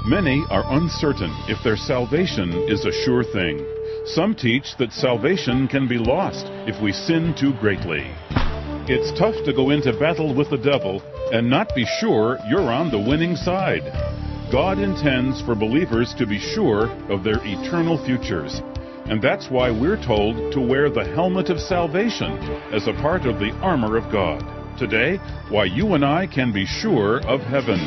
Many are uncertain if their salvation is a sure thing. Some teach that salvation can be lost if we sin too greatly. It's tough to go into battle with the devil and not be sure you're on the winning side. God intends for believers to be sure of their eternal futures. And that's why we're told to wear the helmet of salvation as a part of the armor of God. Today, why you and I can be sure of heaven.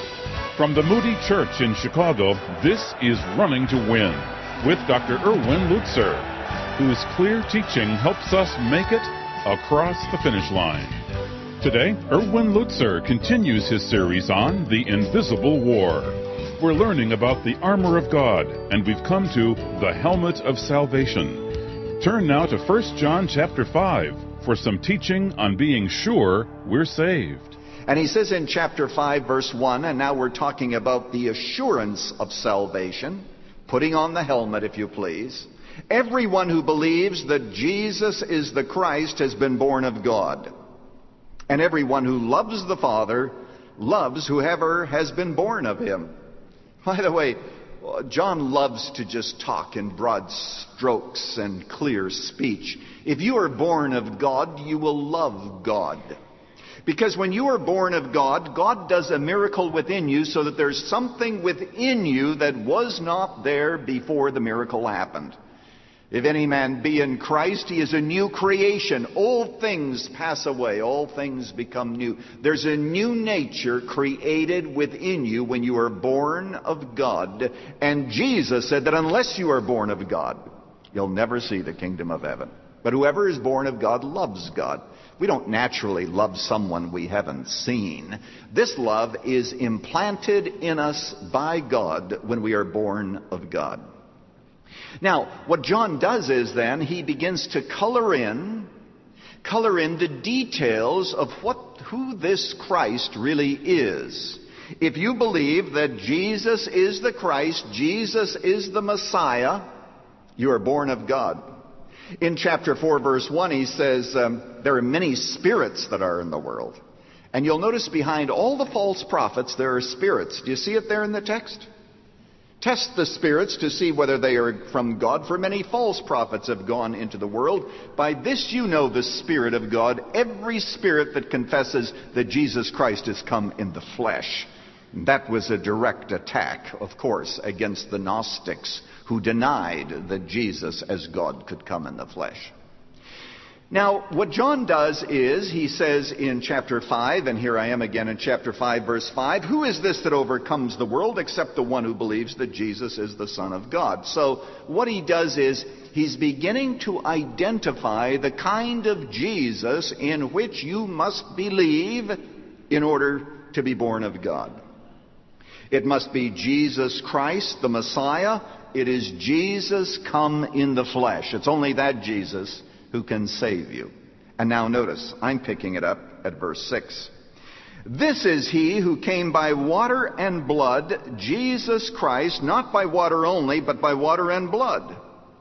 From the Moody Church in Chicago, this is Running to Win with Dr. Erwin Lutzer, whose clear teaching helps us make it across the finish line. Today, Erwin Lutzer continues his series on The Invisible War. We're learning about the armor of God, and we've come to the helmet of salvation. Turn now to 1 John chapter 5 for some teaching on being sure we're saved. And he says in chapter 5, verse 1, and now we're talking about the assurance of salvation, putting on the helmet, if you please. Everyone who believes that Jesus is the Christ has been born of God. And everyone who loves the Father loves whoever has been born of him. By the way, John loves to just talk in broad strokes and clear speech. If you are born of God, you will love God. Because when you are born of God, God does a miracle within you so that there's something within you that was not there before the miracle happened. If any man be in Christ, he is a new creation. Old things pass away. All things become new. There's a new nature created within you when you are born of God. And Jesus said that unless you are born of God, you'll never see the kingdom of heaven. But whoever is born of God loves God. We don't naturally love someone we haven't seen. This love is implanted in us by God when we are born of God. Now, what John does is then he begins to color in the details of who this Christ really is. If you believe that Jesus is the Christ, Jesus is the Messiah, you are born of God. In chapter 4, verse 1, he says, there are many spirits that are in the world. And you'll notice behind all the false prophets, there are spirits. Do you see it there in the text? Test the spirits to see whether they are from God, for many false prophets have gone into the world. By this you know the Spirit of God, every spirit that confesses that Jesus Christ has come in the flesh. That was a direct attack, of course, against the Gnostics who denied that Jesus as God could come in the flesh. Now, what John does is, he says in chapter 5, and here I am again in chapter 5, verse 5, who is this that overcomes the world except the one who believes that Jesus is the Son of God? So what he does is, he's beginning to identify the kind of Jesus in which you must believe in order to be born of God. It must be Jesus Christ, the Messiah. It is Jesus come in the flesh. It's only that Jesus who can save you. And now notice, I'm picking it up at verse 6. This is he who came by water and blood, Jesus Christ, not by water only, but by water and blood.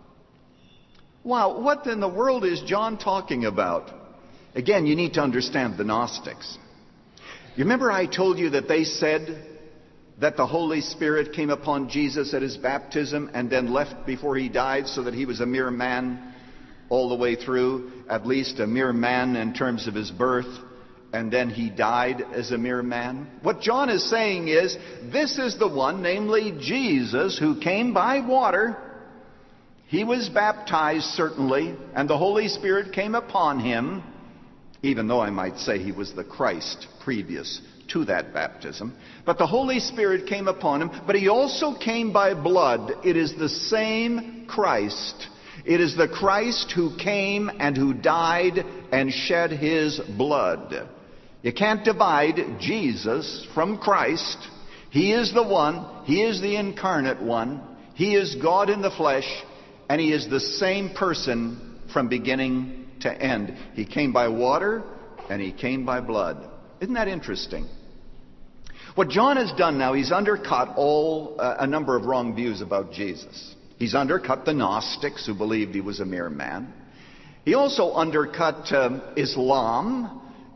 Wow, what in the world is John talking about? Again, you need to understand the Gnostics. You remember I told you that they said that the Holy Spirit came upon Jesus at his baptism and then left before he died, so that he was a mere man all the way through, at least a mere man in terms of his birth, and then he died as a mere man? What John is saying is, this is the one, namely Jesus, who came by water. He was baptized, certainly, and the Holy Spirit came upon him, even though I might say he was the Christ previous to that baptism. But the Holy Spirit came upon him, but he also came by blood. It is the same Christ. It is the Christ who came and who died and shed his blood. You can't divide Jesus from Christ. He is the one. He is the incarnate one. He is God in the flesh, and he is the same person from beginning to end. He came by water and he came by blood. Isn't that interesting? What John has done now, he's undercut a number of wrong views about Jesus. He's undercut the Gnostics who believed he was a mere man. He also undercut Islam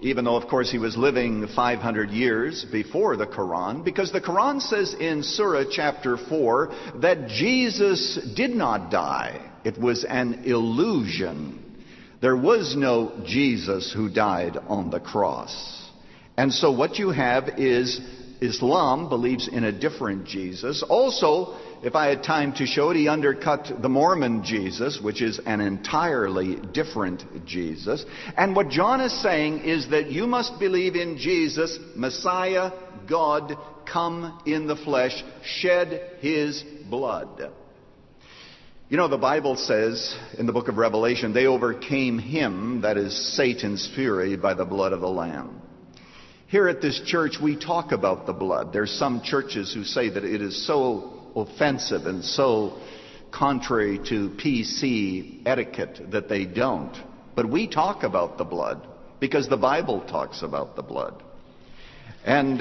even though, of course, he was living 500 years before the Quran, because the Quran says in Surah chapter 4 that Jesus did not die. It was an illusion. There was no Jesus who died on the cross. And so what you have is Islam believes in a different Jesus. Also, if I had time to show it, he undercut the Mormon Jesus, which is an entirely different Jesus. And what John is saying is that you must believe in Jesus, Messiah, God, come in the flesh, shed his blood. You know, the Bible says in the book of Revelation, they overcame him, that is Satan's fury, by the blood of the Lamb. Here at this church, we talk about the blood. There's some churches who say that it is so offensive and so contrary to PC etiquette that they don't. But we talk about the blood because the Bible talks about the blood. And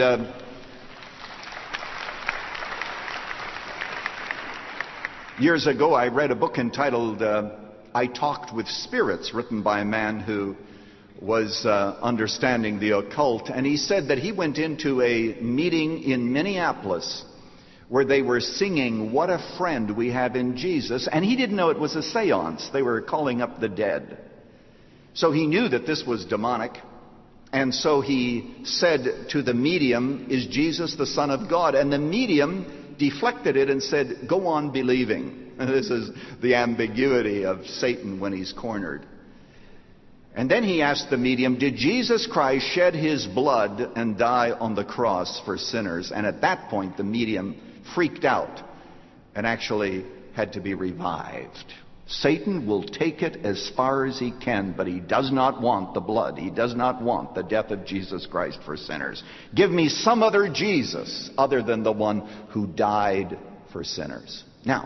years ago, I read a book entitled I Talked with Spirits, written by a man who was understanding the occult. And he said that he went into a meeting in Minneapolis where they were singing "What a Friend We Have in Jesus," and he didn't know it was a seance. They were calling up the dead. So he knew that this was demonic, and so he said to the medium, "Is Jesus the Son of God?" And the medium deflected it and said, "Go on believing." And this is the ambiguity of Satan when he's cornered. And then he asked the medium, "Did Jesus Christ shed his blood and die on the cross for sinners?" And at that point, the medium freaked out and actually had to be revived. Satan will take it as far as he can, but he does not want the blood. He does not want the death of Jesus Christ for sinners. Give me some other Jesus other than the one who died for sinners. Now,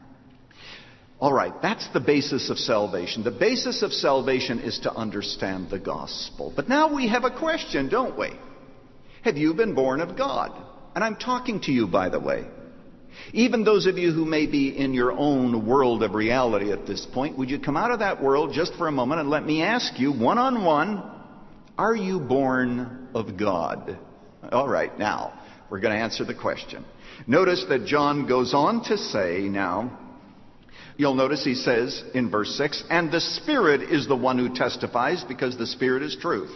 all right, that's the basis of salvation. The basis of salvation is to understand the gospel. But now we have a question, don't we? Have you been born of God? And I'm talking to you, by the way. Even those of you who may be in your own world of reality at this point, would you come out of that world just for a moment and let me ask you, one-on-one, are you born of God? All right, now, we're going to answer the question. Notice that John goes on to say now, you'll notice he says in verse 6, "And the Spirit is the one who testifies, because the Spirit is truth."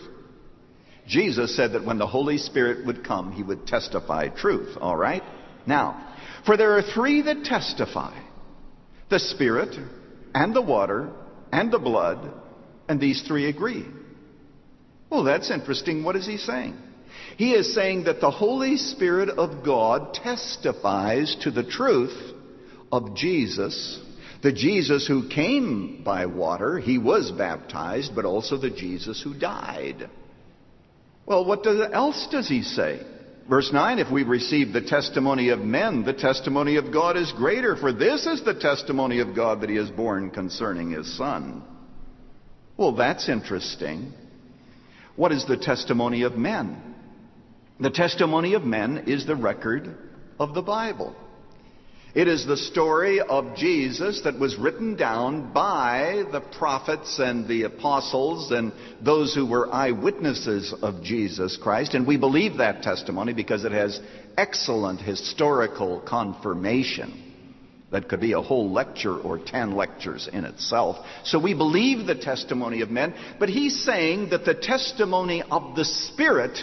Jesus said that when the Holy Spirit would come, he would testify truth, all right? Now, for there are three that testify, the Spirit and the water and the blood, and these three agree. Well, that's interesting. What is he saying? He is saying that the Holy Spirit of God testifies to the truth of Jesus, the Jesus who came by water, he was baptized, but also the Jesus who died. Well, what else does he say? Verse 9, "If we receive the testimony of men, the testimony of God is greater, for this is the testimony of God that he has borne concerning his Son." Well, that's interesting. What is the testimony of men? The testimony of men is the record of the Bible. It is the story of Jesus that was written down by the prophets and the apostles and those who were eyewitnesses of Jesus Christ. And we believe that testimony because it has excellent historical confirmation. That could be a whole lecture or 10 lectures in itself. So we believe the testimony of men, but he's saying that the testimony of the Spirit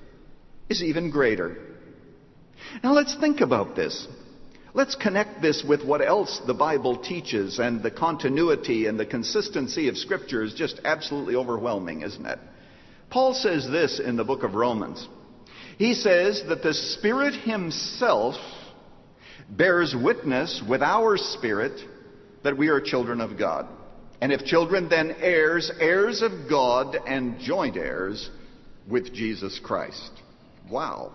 is even greater. Now let's think about this. Let's connect this with what else the Bible teaches, and the continuity and the consistency of Scripture is just absolutely overwhelming, isn't it? Paul says this in the book of Romans. He says that the Spirit himself bears witness with our spirit that we are children of God. And if children, then heirs, heirs of God, and joint heirs with Jesus Christ. Wow.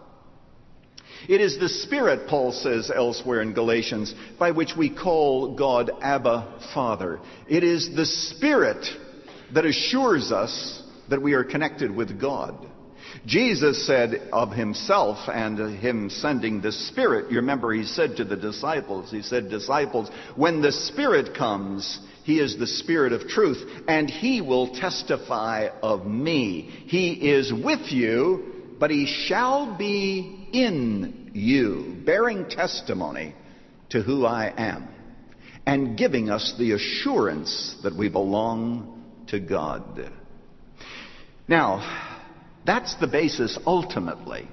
It is the Spirit, Paul says elsewhere in Galatians, by which we call God Abba, Father. It is the Spirit that assures us that we are connected with God. Jesus said of himself and him sending the Spirit, you remember he said to the disciples, he said, disciples, when the Spirit comes, he is the Spirit of truth, and he will testify of me. He is with you, but he shall be in you, bearing testimony to who I am, and giving us the assurance that we belong to God. Now, that's the basis, ultimately,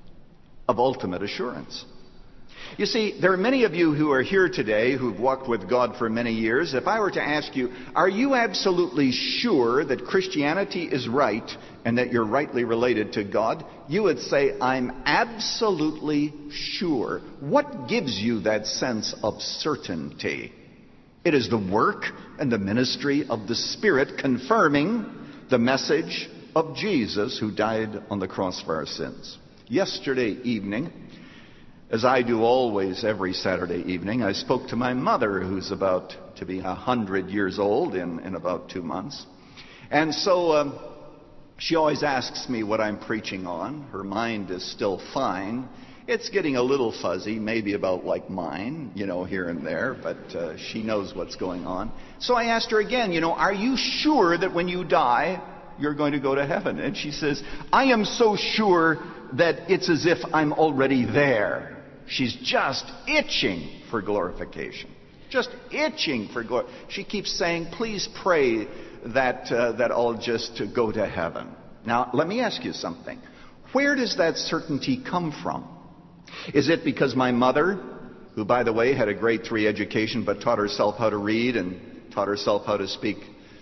of ultimate assurance. You see, there are many of you who are here today who've walked with God for many years. If I were to ask you, are you absolutely sure that Christianity is right and that you're rightly related to God? You would say, I'm absolutely sure. What gives you that sense of certainty? It is the work and the ministry of the Spirit confirming the message of Jesus who died on the cross for our sins. Yesterday evening, as I do always every Saturday evening, I spoke to my mother, who's about to be 100 years old in about 2 months. And so she always asks me what I'm preaching on. Her mind is still fine. It's getting a little fuzzy, maybe about like mine, here and there, but she knows what's going on. So I asked her again, are you sure that when you die, you're going to go to heaven? And she says, I am so sure that it's as if I'm already there. She's just itching for glorification. Just itching for glory. She keeps saying, please pray that I'll just go to heaven. Now, let me ask you something. Where does that certainty come from? Is it because my mother, who, by the way, had a grade 3 education but taught herself how to read and taught herself how to speak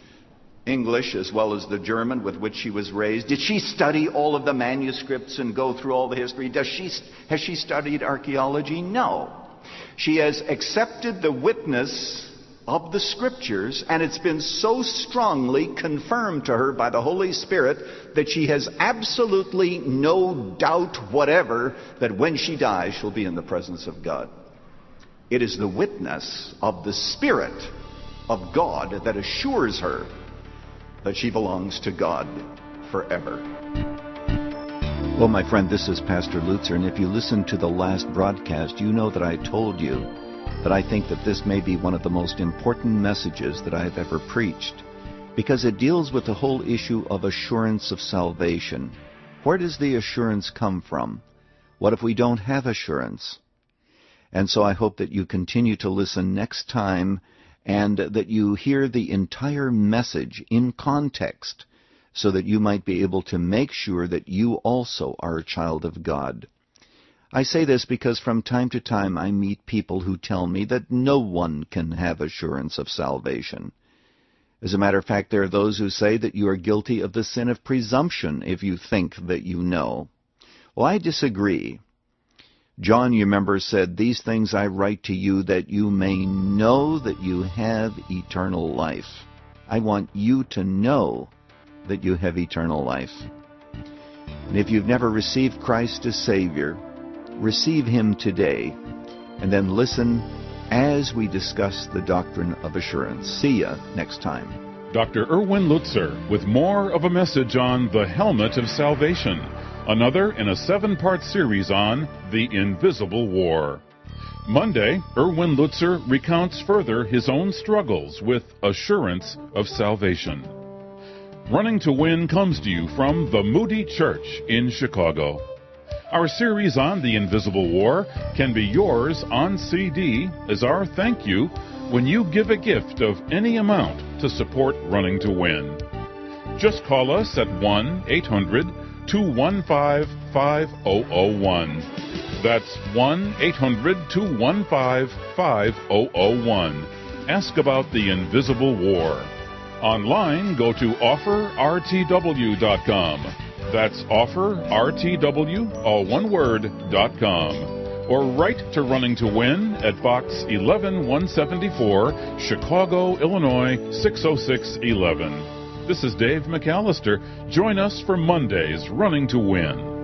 English as well as the German with which she was raised? Did she study all of the manuscripts and go through all the history? Has she studied archaeology? No. She has accepted the witness of the Scriptures, and it's been so strongly confirmed to her by the Holy Spirit that she has absolutely no doubt whatever that when she dies, she'll be in the presence of God. It is the witness of the Spirit of God that assures her that she belongs to God forever. Well, my friend, this is Pastor Lutzer, and if you listened to the last broadcast, you know that I told you that I think that this may be one of the most important messages that I have ever preached, because it deals with the whole issue of assurance of salvation. Where does the assurance come from? What if we don't have assurance? And so I hope that you continue to listen next time, and that you hear the entire message in context, so that you might be able to make sure that you also are a child of God. I say this because from time to time I meet people who tell me that no one can have assurance of salvation. As a matter of fact, there are those who say that you are guilty of the sin of presumption if you think that you know. Well, I disagree. John, you remember, said, these things I write to you that you may know that you have eternal life. I want you to know that you have eternal life. And if you've never received Christ as Savior, receive Him today, and then listen as we discuss the doctrine of assurance. See ya next time. Dr. Erwin Lutzer with more of a message on the helmet of salvation. Another in a 7-part series on the invisible war. Monday, Erwin Lutzer recounts further his own struggles with assurance of salvation. Running to Win comes to you from the Moody Church in Chicago. Our series on the invisible war can be yours on CD as our thank you when you give a gift of any amount to support Running to Win. Just call us at 1-800-215-5001. That's 1-800-215-5001. Ask about the invisible war. Online, go to offerrtw.com. That's offerrtw, all one word, .com. Or write to Running to Win at Box 11174, Chicago, Illinois 60611. This is Dave McAllister. Join us for Monday's Running to Win.